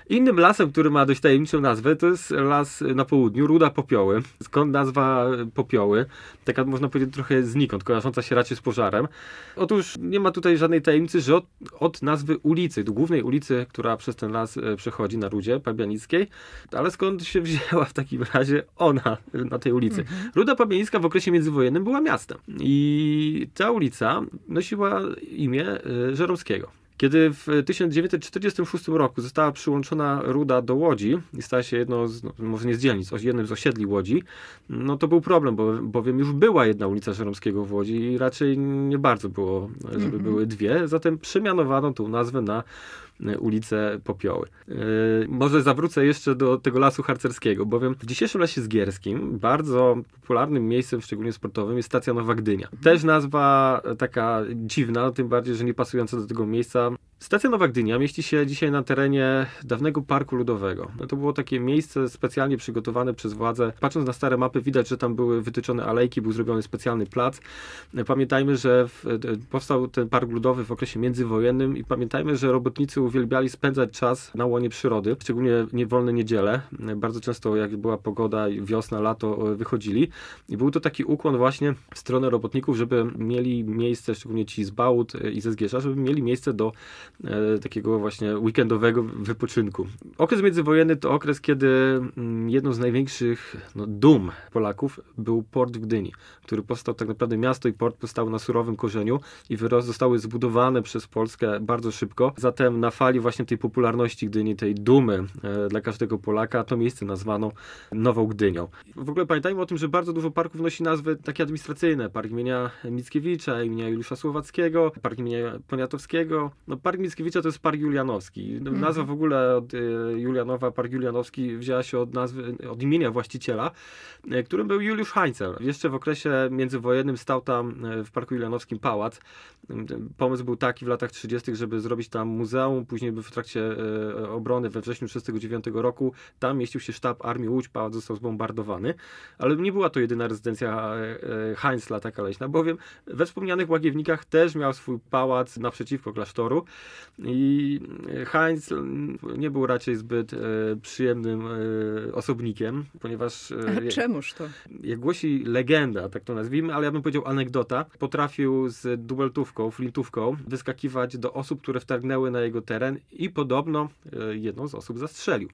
Innym lasem, który ma dość tajemniczą nazwę, to jest las na południu, Ruda Popioły. Skąd nazwa Popioły? Taka można powiedzieć trochę znikąd, kojarząca się raczej z pożarem. Otóż nie ma tutaj żadnej tajemnicy, że od nazwy ulicy, do głównej ulicy, która przez ten las przechodzi na Rudzie Pabianickiej, ale skąd się wzięła w takim razie ona na tej ulicy? Ruda Pabianicka w okresie międzywojennym była miastem i ta ulica nosiła imię Żeromskiego. Kiedy w 1946 roku została przyłączona Ruda do Łodzi i stała się jedną z, może nie z dzielnic, jednym z osiedli Łodzi, no to był problem, bowiem już była jedna ulica Żeromskiego w Łodzi i raczej nie bardzo było, żeby były dwie, zatem przemianowano tą nazwę na ulicę Popioły. Może zawrócę jeszcze do tego lasu harcerskiego, bowiem w dzisiejszym Lesie Zgierskim bardzo popularnym miejscem, szczególnie sportowym, jest stacja Nowa Gdynia. Też nazwa taka dziwna, tym bardziej, że nie pasująca do tego miejsca. Stacja Nowa Gdynia mieści się dzisiaj na terenie dawnego Parku Ludowego. No to było takie miejsce specjalnie przygotowane przez władze. Patrząc na stare mapy widać, że tam były wytyczone alejki, był zrobiony specjalny plac. Pamiętajmy, że powstał ten Park Ludowy w okresie międzywojennym i pamiętajmy, że robotnicy uwielbiali spędzać czas na łonie przyrody, szczególnie wolne niedziele. Bardzo często jak była pogoda, wiosna, lato, wychodzili. I był to taki ukłon właśnie w stronę robotników, żeby mieli miejsce, szczególnie ci z Bałut i ze Zgierza, żeby mieli miejsce do takiego właśnie weekendowego wypoczynku. Okres międzywojenny to okres, kiedy jedną z największych dum Polaków był port w Gdyni, który powstał tak naprawdę, miasto i port powstały na surowym korzeniu i zostały zbudowane przez Polskę bardzo szybko. Zatem na fali właśnie tej popularności Gdyni, tej dumy dla każdego Polaka, to miejsce nazwano Nową Gdynią. W ogóle pamiętajmy o tym, że bardzo dużo parków nosi nazwy takie administracyjne. Park imienia Mickiewicza, imienia Juliusza Słowackiego, park imienia Poniatowskiego. Park Mickiewicza to jest Park Julianowski. Nazwa w ogóle od Julianowa, Park Julianowski wzięła się od imienia właściciela, którym był Juliusz Heinzel. Jeszcze w okresie międzywojennym stał tam w Parku Julianowskim pałac. Pomysł był taki w latach 30., żeby zrobić tam muzeum. Później w trakcie obrony we wrześniu 1939 roku tam mieścił się sztab Armii Łódź. Pałac został zbombardowany. Ale nie była to jedyna rezydencja Heinzla, taka leśna, bowiem we wspomnianych Łagiewnikach też miał swój pałac naprzeciwko klasztoru. I Heinz nie był raczej zbyt przyjemnym osobnikiem, ponieważ... Czemuż to? Jak głosi legenda, tak to nazwijmy, ale ja bym powiedział anegdota, potrafił z dubeltówką, flintówką wyskakiwać do osób, które wtargnęły na jego teren i podobno jedną z osób zastrzelił.